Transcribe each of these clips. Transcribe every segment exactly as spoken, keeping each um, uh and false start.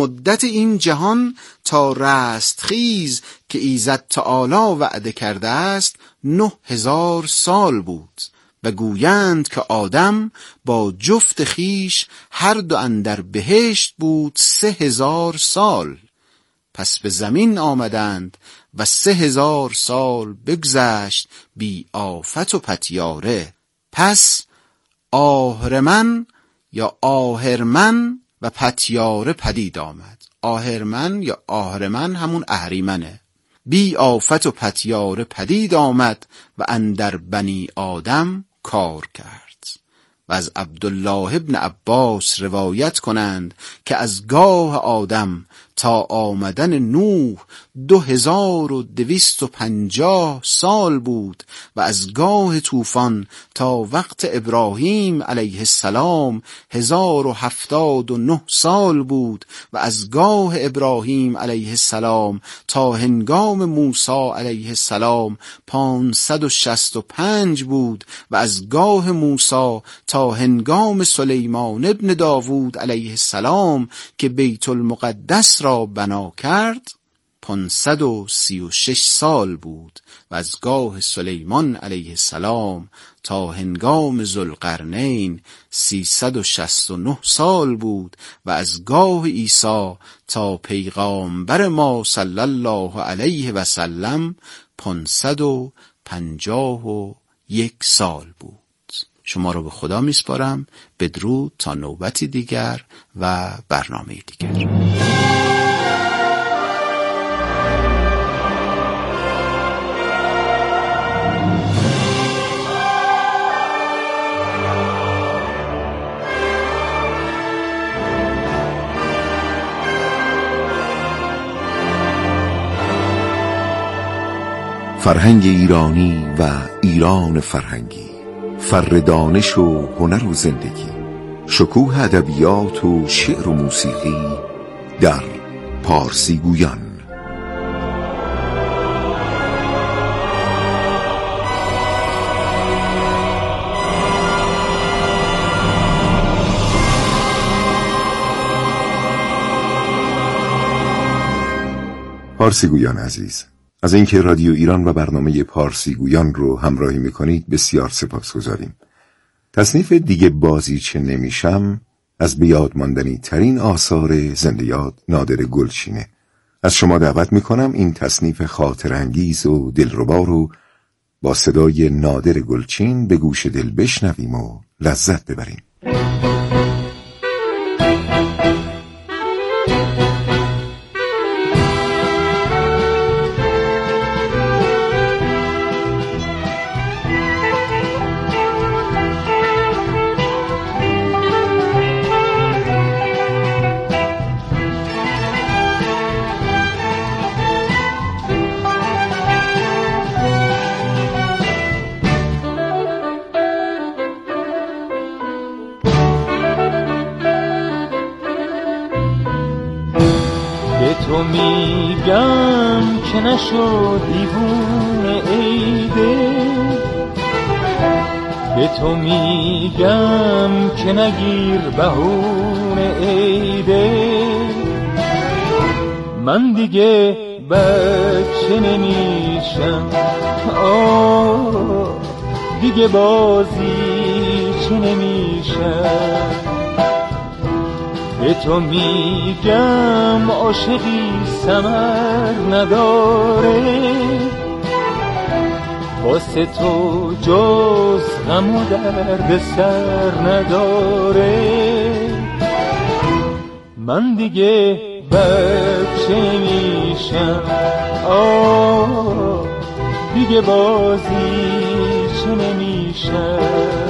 مدت این جهان تا رستخیز که ایزد تعالی وعده کرده است نه هزار سال بود و گویند که آدم با جفت خیش هر دو اندر بهشت بود سه هزار سال. پس به زمین آمدند و سه هزار سال بگذشت بی آفت و پتیاره. پس آهرمن یا آهرمن و پتیاره پدید آمد. آهرمن یا آهرمن همون اهریمنه. بی آفت و پتیاره پدید آمد و اندر بنی آدم کار کرد. و از عبدالله ابن عباس روایت کنند که از گاه آدم تا آمدن نوح دو هزار و دویست و پنجاه سال بود و از گاه طوفان تا وقت ابراهیم علیه السلام هزار و هفتاد و نه سال بود و از گاه ابراهیم علیه السلام تا هنگام موسی علیه السلام پانصد و شصت و پنج بود و از گاه موسی تا هنگام سلیمان ابن داوود علیه السلام که بیت المقدس را بنا کرد پانصد و سی و شش سال بود و از گاه سلیمان علیه السلام تا هنگام ذوالقرنین سیصد و شصت و نه سال بود و از گاه عیسی تا پیغامبر ما صلی الله علیه و سلم پانصد و پنجاه و یک سال بود. شما رو به خدا میسپارم. بدرود تا نوبتی دیگر و برنامه دیگر. فرهنگ ایرانی و ایران فرهنگی، فر دانش و هنر و زندگی، شکوه ادبیات و شعر و موسیقی در پارسی گویان. پارسی گویان عزیز، از اینکه رادیو ایران و برنامه پارسی گویان رو همراهی میکنید بسیار سپاسگزاریم. تصنیف دیگه بازیچه نمیشم از بیاد ماندنی ترین آثار زنده یاد نادر گلچینه. از شما دعوت میکنم این تصنیف خاطرانگیز و دلربا رو با صدای نادر گلچین به گوش دل بشنویم و لذت ببریم. تو میگم که نشو دیوونه ای دل، به تو میگم که نگیر بهونه ای دل. من دیگه بچه نمیشم، آه دیگه بازی چه نمیشم. به تو میگم عاشقی ثمر نداره، واسه تو جز غم و درد سر نداره. من دیگه بچه میشم، آه دیگه بازی چه نمیشم.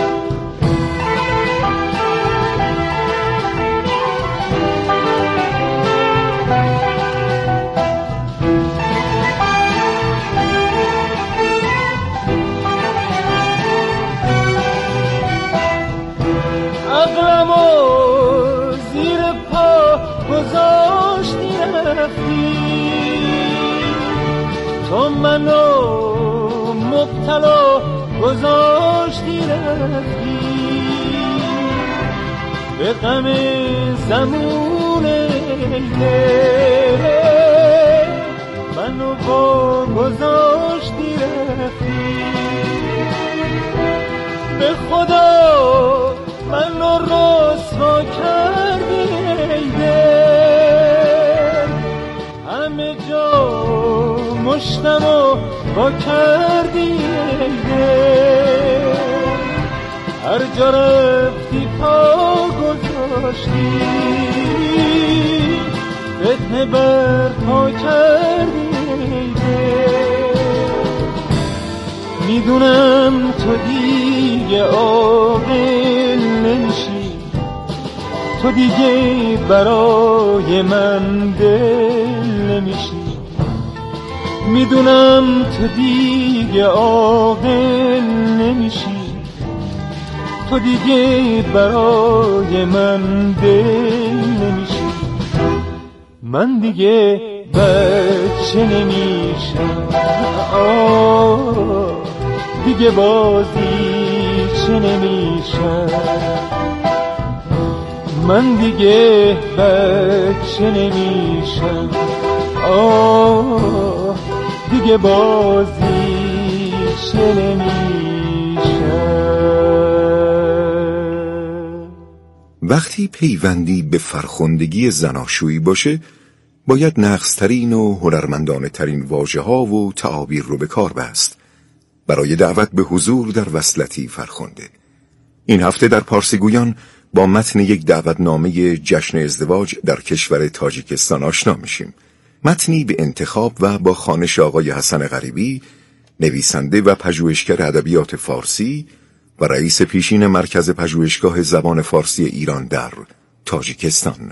تو منو مبتلا گذاشتی رفتی، به غم زمون منو با گذاشتی رفتی. به خدا منو رسوا کردی ای دل، همه جا مشتم و با کردی ای دل، هر جا رفتی پا گذاشتی، فتنه بر پا کردی ای دل. میدونم تو دیگه عاقل نمیشی، تو دیگه برای من دل نمیشی. میدونم تو دیگه عاقل نمیشی، تو دیگه برای من دل نمیشی. من دیگه بچه نمیشم، آه دیگه بازی چه نمیشم. من دیگه بچه نمیشم، آه دیگه بازی چه نمیشم. وقتی پیوندی به فرخندگی زناشویی باشه، باید نغزترین و هنرمندانه ترین واژه ها و تعابیر رو به کار بست برای دعوت به حضور در وصلتی فرخنده. این هفته در پارسیگویان با متن یک دعوتنامه جشن ازدواج در کشور تاجیکستان آشنا میشیم. متنی به انتخاب و با خوانش آقای حسن غریبی، نویسنده و پژوهشگر ادبیات فارسی و رئیس پیشین مرکز پژوهشگاه زبان فارسی ایران در تاجیکستان.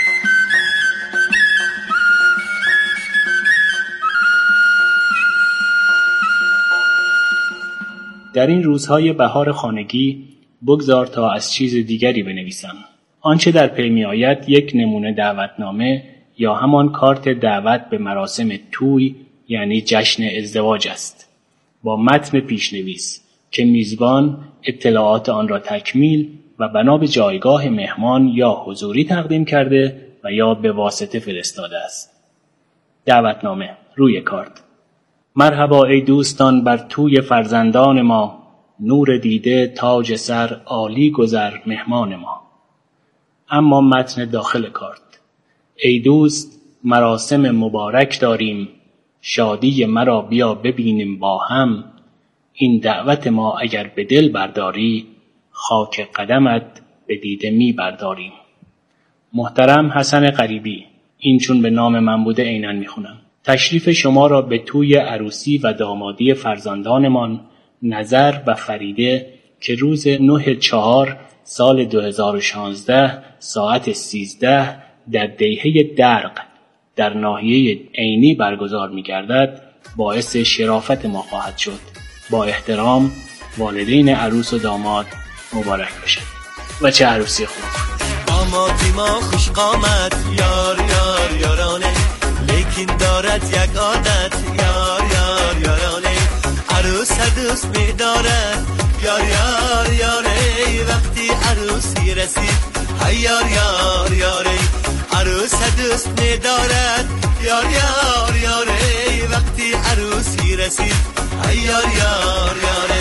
در این روزهای بهار خانگی بگذار تا از چیز دیگری بنویسم. آنچه در پی می آید یک نمونه دعوتنامه یا همان کارت دعوت به مراسم توی یعنی جشن ازدواج است، با متن پیشنویس که میزبان اطلاعات آن را تکمیل و بنا به جایگاه مهمان یا حضوری تقدیم کرده و یا به واسطه فرستاده است. دعوتنامه روی کارت: مرحبا ای دوستان بر توی فرزندان ما، نور دیده تاج سر عالی گذر مهمان ما. اما متن داخل کارت: ای دوست مراسم مبارک داریم، شادی مرا بیا ببینیم با هم، این دعوت ما اگر به دل برداری، خاک قدمت به دیده می برداریم. محترم حسن غریبی، این چون به نام من بوده عیناً می خونم. تشریف شما را به توی عروسی و دامادی فرزندانمان نظر و فریده که روز نه چهار سال دو هزار و شانزده ساعت سیزده در دیهه درق در ناحیه عینی برگزار می گردد باعث شرافت ما خواهد شد. با احترام والدین عروس و داماد، مبارک باشد. و چه عروسی خوب. دامادی ما خوش قامت، یار یار یارانه، لیکن دارد یک عادت، یار یار یارانه، عروس دوست می دارد، یار یار یاره، وقتی عروسی رسید، های یار یار یاره، عروس دوست می دارد، یار یار یاره، وقتی عروسی رسید، های یار یار یاره.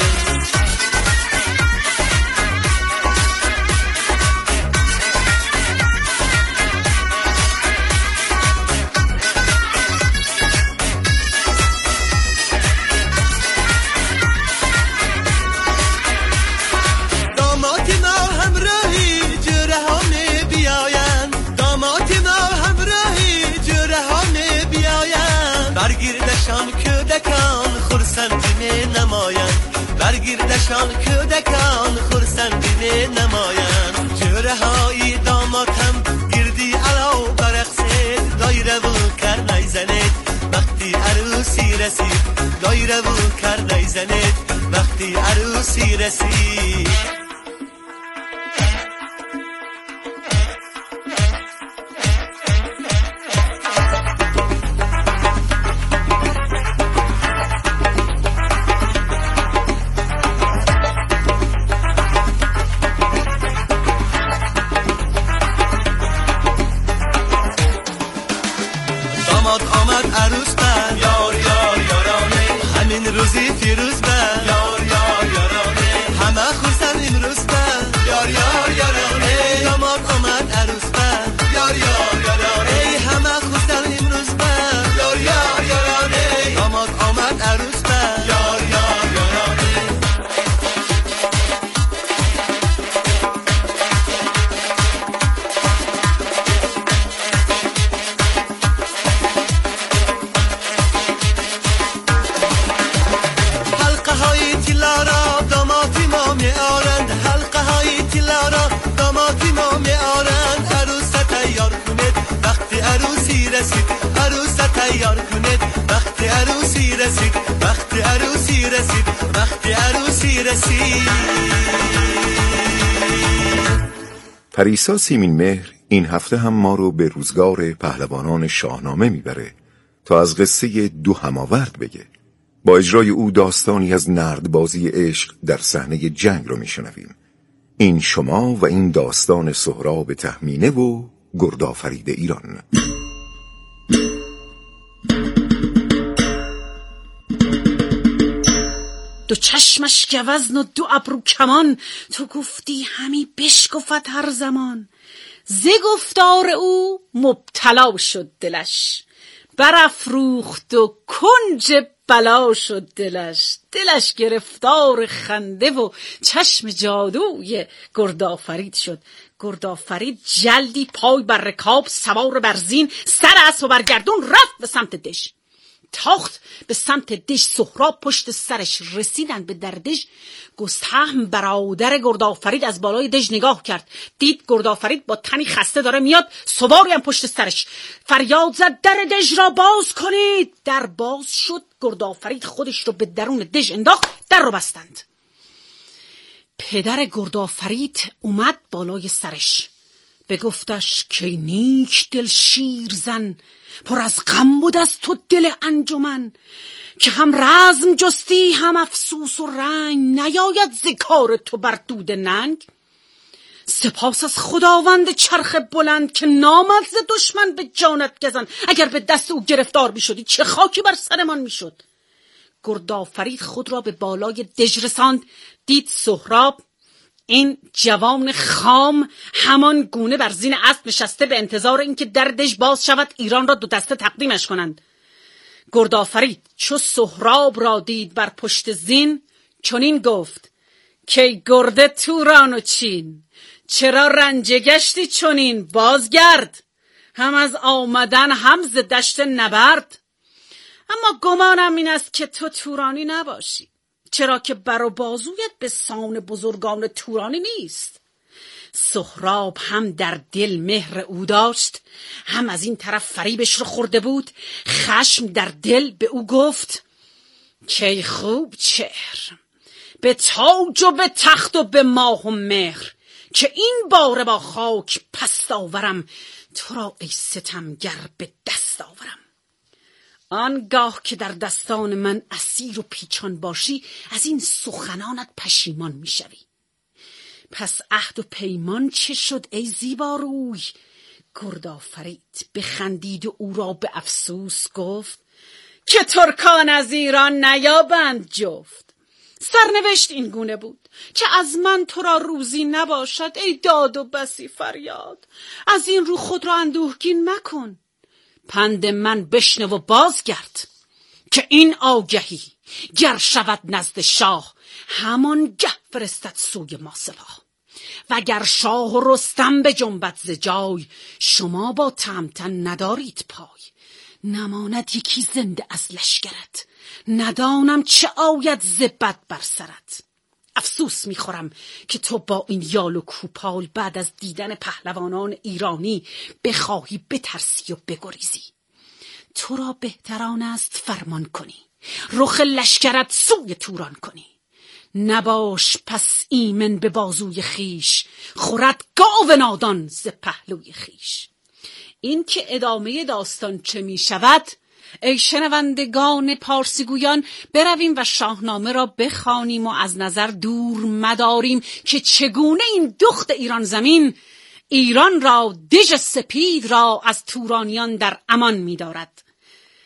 برگردشان کودکان خورسندی می نمایند، برگردشان کودکان خورسندی می نمایند، جوره های داماتم گردی علاو برقصید، دایره و کر نیزنید وقتی عروسی رسید، دایره و کر نیزنید وقتی عروسی رسید. داماد آمد عروس بر، یار یار یارانه همین روزی فیروز بر، یار یار یارانه همه خورسن این روز بر، یار یار یارانه داماد آمد عروس بر، یار یار یارانه همه خورسن این روز بر، یار یار یارانه داماد آمد عروس بر، یار یار یارانه. حلقه های طلا را دامادی ما میارند، حلقه های طلا را دامادی ما میارند، عروس تیار کنید وقتی عروسی رسید، عروس تیار کنید وقتی عروسی رسید، وقتی عروسی رسید، وقتی عروسی رسید. پریسا سیمین مهر این هفته هم ما رو به روزگار پهلوانان شاهنامه میبره تا از قصه دو هماورد بگه. با اجرای او داستانی از نردبازی عشق در صحنه جنگ رو میشنویم. این شما و این داستان سهراب تهمینه و گردآفرید ایران. دو چشمش گوزن و دو ابرو کمان، تو گفتی همی بشکفت هر زمان. ز گفتار او مبتلا شد دلش، برافروخت و کنج بلا شد دلش. دلش گرفتار خنده و چشم جادوی گردآفرید شد. گردآفرید جلدی پای بر رکاب سوار بر زین، سر اسب و برگردون رفت به سمت دژ. تاخت به سمت دژ، سهراب پشت سرش. رسیدن به در دژ، گستهم برادر گردآفرید از بالای دژ نگاه کرد، دید گردآفرید با تنی خسته داره میاد، سواری هم پشت سرش. فریاد زد در دژ را باز کنید. در باز شد، گردآفرید خودش رو به درون دژ انداخت، در رو بستند. پدر گردآفرید اومد بالای سرش، بگفتش که نیک دل شیر زن، پر از غم بود از تو دل انجمن. که هم رزم جستی هم افسوس و رنگ، نیاید ز کار تو بر دود ننگ. سپاس از خداوند چرخ بلند، که نامد ز دشمن به جانت گزند. اگر به دست او گرفتار میشدی، چه خاکی بر سرمان میشد. گردآفرید خود را به بالای دژ رساند، دید سهراب این جوان خام همان گونه بر زین اسب نشسته به انتظار اینکه در دژ باز شود، ایران را دو دسته تقدیمش کنند. گردآفرید چو سهراب را دید بر پشت زین، چنین گفت که گرد توران و چین. چرا رنجه گشتی چنین؟ بازگرد، هم از آمدن هم ز دشت نبرد. اما گمانم این است که تو تورانی نباشی، چرا که بر و بازویت به سان بزرگان تورانی نیست. سهراب هم در دل مهر او داشت، هم از این طرف فریبش رو خورده بود. خشم در دل به او گفت که خوب چهر، به تاج و به تخت و به ماه و مهر، که این باره با خاک پست آورم، تو را ای ستمگر به دست آورم. آنگاه که در دستان من اسیر و پیچان باشی، از این سخنانت پشیمان میشوی. پس عهد و پیمان چه شد ای زیبا روی؟ گردآفرید بخندید و او را به افسوس گفت که ترکان از ایران نیابند جفت. سرنوشت این گونه بود که از من تو را روزی نباشد، ای داد و بسی فریاد. از این رو خود را اندوهگین مکن، پند من بشنو و بازگرد. که این آگهی گر شود نزد شاه، همان گه فرستد سوی ما سپاه. وگر شاه و رستم به جنبت ز جای، شما با تهمتن ندارید پای. نماند یکی زنده از لشکرت، ندانم چه آید ز بد بر سرت. افسوس میخورم که تو با این یال و کوپال، بعد از دیدن پهلوانان ایرانی بخواهی بترسی و بگریزی. تو را بهتران است فرمان کنی، رخ لشکرت سوی توران کنی. نباش پس ایمن به بازوی خیش، خورد گاو نادان ز پهلوی خیش. این که ادامه داستان چه می شود، ای شنوندگان پارسیگویان، برویم و شاهنامه را بخوانیم و از نظر دور مداریم که چگونه این دخت ایران زمین ایران را، دژ سپید را از تورانیان در امان می دارد.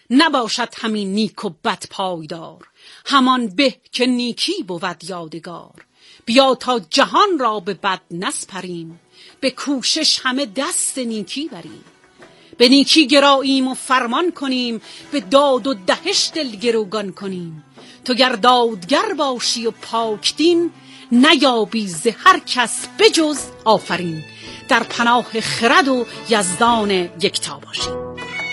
نباشد همین نیک و بد پایدار. همان به که نیکی بود یادگار. بیا تا جهان را به بد نسپریم، به کوشش همه دست نیکی بریم. به نیکی گراییم و فرمان کنیم، به داد و دهش دل گروگان کنیم. تو گر دادگر باشی و پاک دین، نیابی ز هر کس بجز آفرین. در پناه خرد و یزدان یکتا باشیم.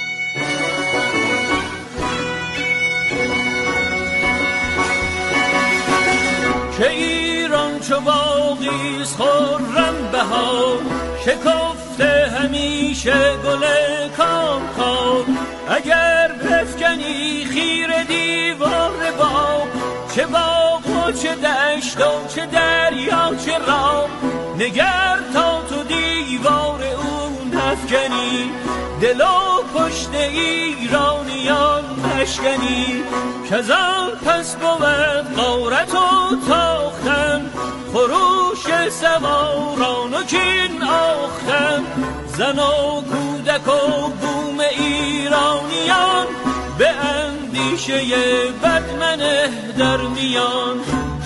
که ایران چو باغیست خرم بهار، شکفته همیشه گل کام کام. اگر بفکنی خیر دیوار باغ، چه باغ و چه دشت و چه دریا چه راه. نگر تا تو دیوار اون نفکنی، دل و پشت ایرانیان نشکنی. کزان پس بود غارت و تاختن، خروش سواران و کین آختن. زن و کودک و بوم ایرانیان، به اندیشه بد منه در میان.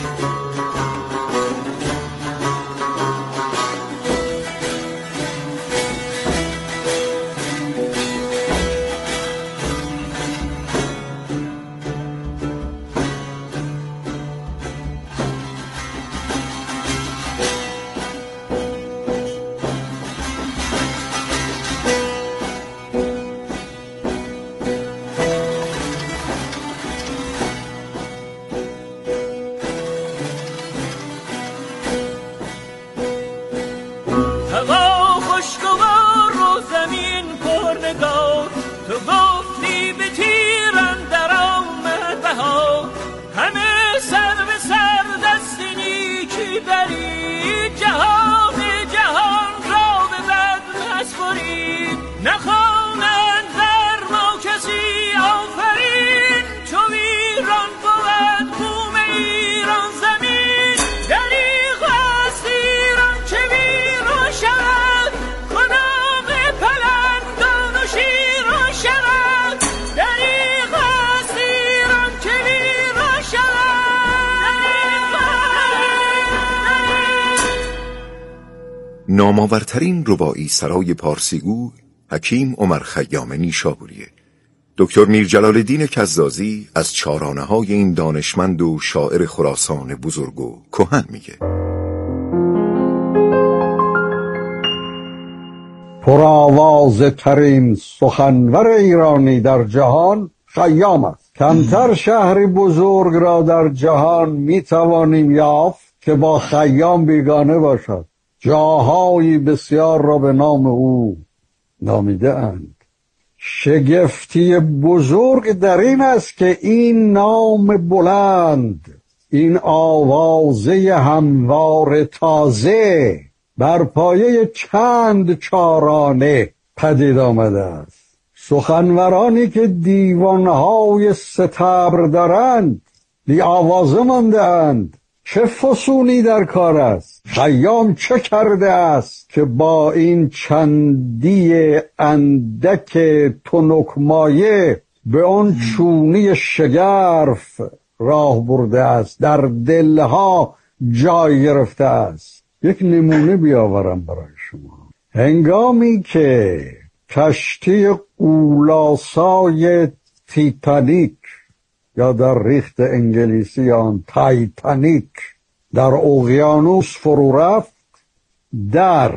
نامآورترین رباعی سرای پارسیگو حکیم عمر خیام نیشابوریه. دکتر میرجلال‌الدین کزازی از چارانه‌های این دانشمند و شاعر خراسان بزرگ و کهن میگه: پرآواز ترین سخنور ایرانی در جهان خیام است. کمتر شهری بزرگ را در جهان میتوانیم یافت که با خیام بیگانه باشد. جاهایی بسیار را به نام او نامیده اند. شگفتی بزرگ در این است که این نام بلند، این آوازه هموار تازه بر پایه چند چارانه پدید آمده است. سخنورانی که دیوانهای ستبر دارند بی آوازه مانده اند. چه فسونی در کار است؟ خیام چه کرده است که با این چندی اندک تنکمایه به آن چونی شگرف راه برده است، در دلها جای گرفته است؟ یک نمونه بیاورم برای شما. هنگامی که کشتی قولاسای تیتانیک یا در ریخت انگلیسی آن تایتانیک در اقیانوس فرو رفت، در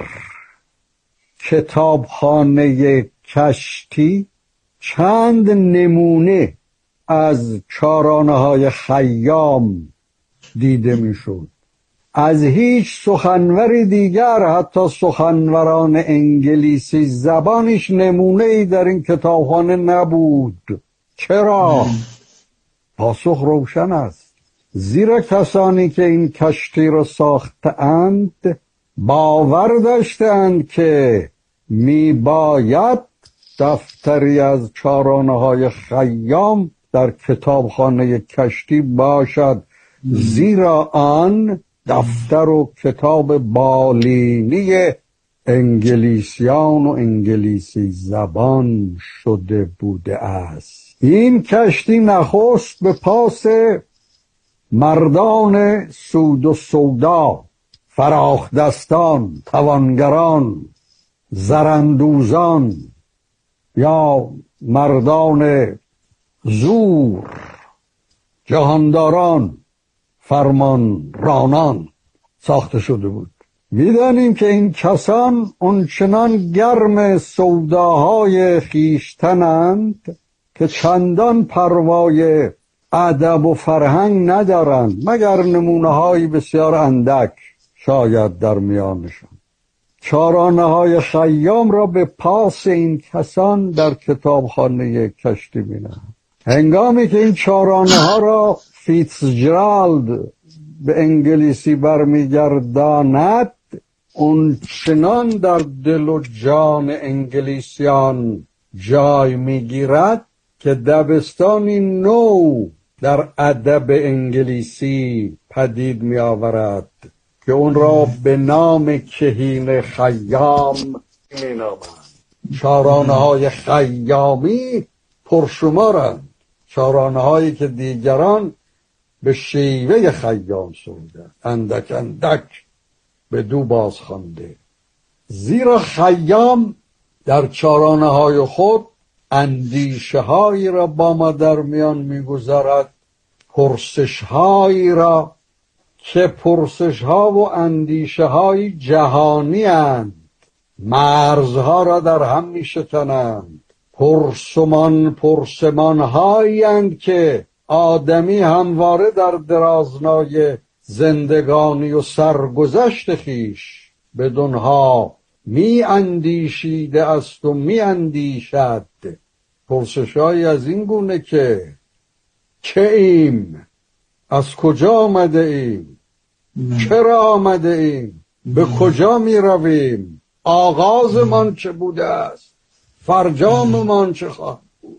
کتابخانه کشتی چند نمونه از چارانه‌های خیام دیده میشد. از هیچ سخنوری دیگر، حتی سخنوران انگلیسی زبانش نمونه‌ای در این کتابخانه نبود. چرا؟ پاسخ روشن است. زیرا کسانی که این کشتی را ساختند باور داشتند که می باید دفتری از چارانه‌های خیام در کتابخانه کشتی باشد، زیرا آن دفتر و کتاب بالینی انگلیسیان و انگلیسی زبان شده بوده است. این کشتی نخست به پاس مردان سود و سودا، فراخ دستان، توانگران، زرندوزان یا مردان زور، جهانداران، فرمان رانان ساخته شده بود. می‌دانیم که این کسان اونچنان گرم سوداهای خیشتنند که چندان پروای ادب و فرهنگ ندارند، مگر نمونه‌های بسیار اندک شاید در میانشان. چارانه‌های خیام را به پاس این کسان در کتابخانه کشتی بینند. هنگامی که این چارانه‌ها را فیتزجرالد به انگلیسی برمیگرداند، اون چنان در دل و جان انگلیسیان جای میگیرد که دبستانی نو در ادب انگلیسی پدید می آورد که اون را به نام کهین خیام می نامند. چارانه های خیامی پرشمارند، چارانه هایی که دیگران به شیوه خیام سرودند، اندک اندک به دو باز خوانده. زیرا خیام در چارانه های خود اندیشه هایی را با ما در میان میگذارد، پرسش هایی را که پرسش ها و اندیشه های جهانی اند، مرزها را در هم می شکنند، پرسمان پرسمان هایی اند که آدمی همواره در درازنای زندگانی و سرگذشت خیش بدونها می اندیشیده است و می اندیشد. پرسش‌هایی از این گونه که چه ایم، از کجا آمده ایم، چرا آمده ایم، به کجا می رویم، آغازمان چه بوده است، فرجاممان چه خواهد بود.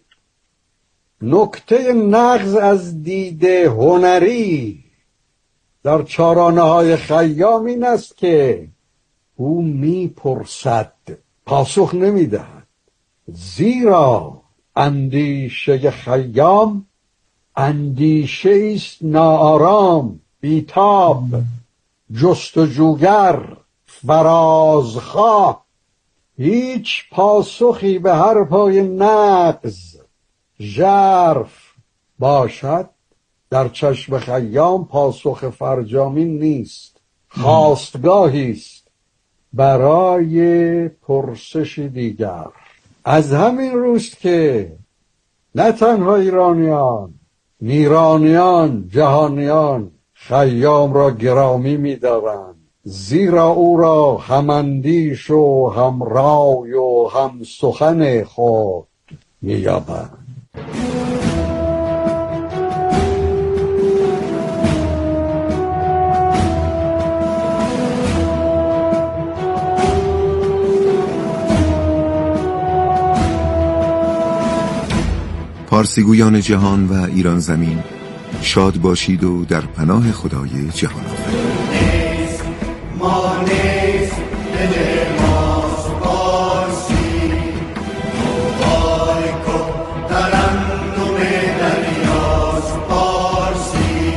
نکته نغز از دید هنری در چارانه های خیام این است که او می پرسد، پاسخ نمی دهد. زیرا اندیشه خیام اندیشه است ناآرام، بیتاب، جستجوگر، فرازخواه. هیچ پاسخی به هر پای نغز ژرف باشد در چشم خیام پاسخ فرجامی نیست، خواستگاهی است برای پرسش دیگر. از همین روست که نه تنها ایرانیان، نیرانیان، جهانیان خیام را گرامی می‌دارند، زیرا او را هماندیش و همرای و هم سخن خود می‌یابند. پارسیگویان جهان و ایران زمین، شاد باشید و در پناه خدای جهان آفرین. ما نیز دل ماست پارسی، موهای کن ترنم دریاست پارسی،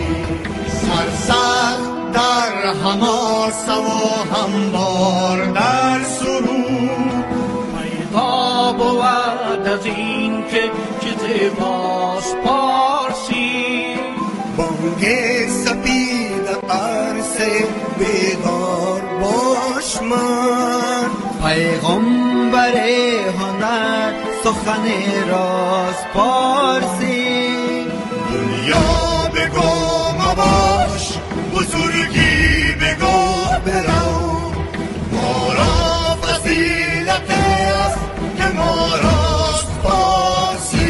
سرسخت در حماسه و هموار در سرود، پیدا بود از این که باس پارسی، بانگ سپید عرصه بیدار باش من، پیغمبر هنر سخن راست پارسی، دنیا بگو مباش بزرگی بگو برو، ما را فضیلت است که ما راست پارسی،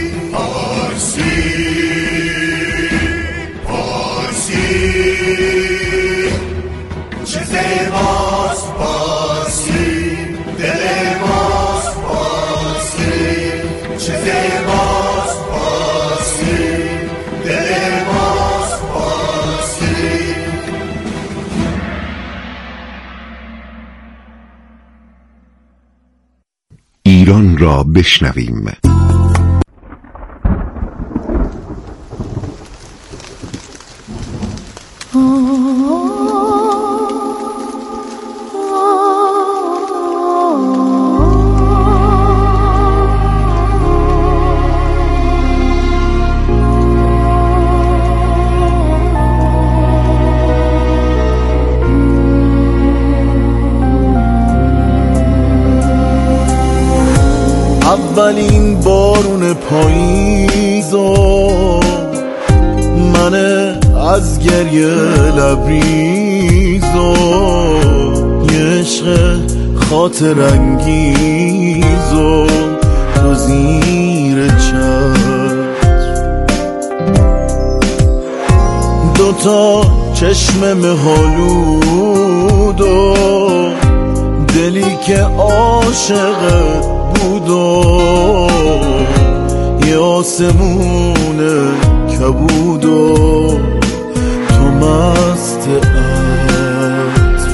چه زیباست پارسی، دل ماست پارسی، چه زیباست پارسی، دل ماست پارسی. را بشنویم. اولین بارون پاییزو من از گریه لبریزو یه عشق خاطر انگیزو تو زیر چتر، دوتا چشم مهالودو دلی که عاشق بود و یه آسمون کبود و تو مست عطر.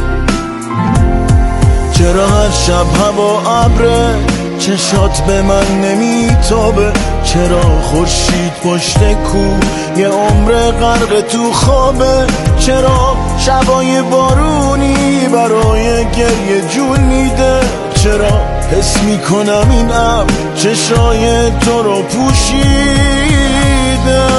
چرا هر شب هوا ابره چشات به من نمیتابه؟ چرا خورشید پشت کو یه عمر غرق تو خوابه؟ چرا شبای بارونی برای گریه جون میده؟ چرا حس میکنم این ابر چشای تو رو پوشیده؟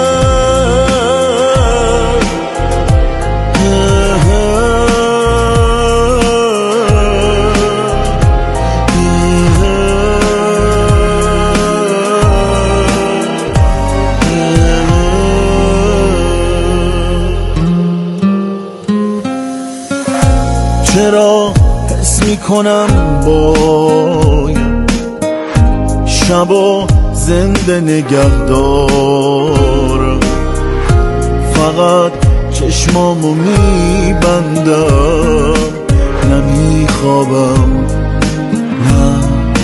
چرا حس میکنم باید شبا زنده نگه دارم، فقط چشمامو میبندم، نمیخوابم نه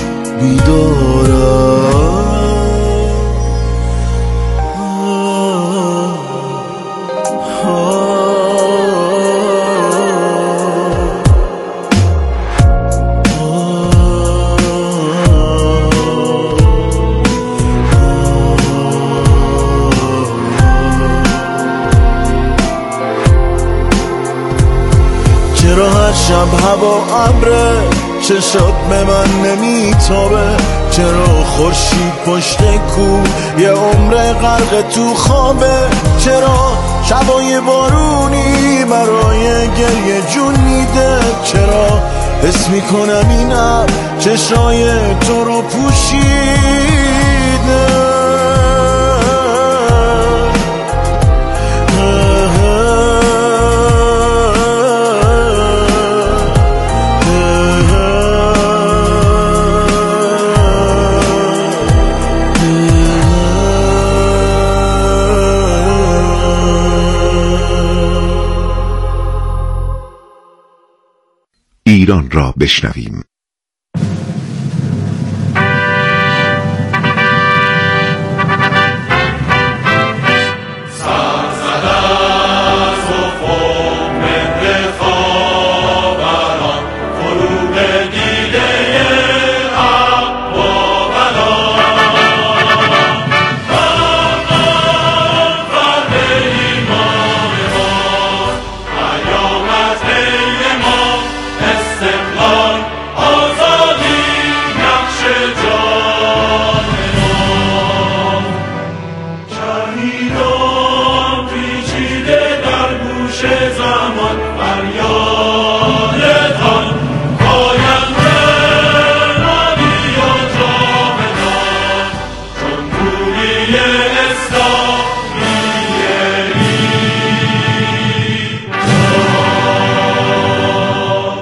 بیدارم. چرا هر شب هوا ابره چشات به من نمیتابه؟ چرا خورشید پشت کو یه عمر غرق تو خوابه؟ چرا شبای بارونی برای گریه جون میده؟ چرا حس میکنم این ابر چشای تو رو پوشیده؟ ایران را بشنویم.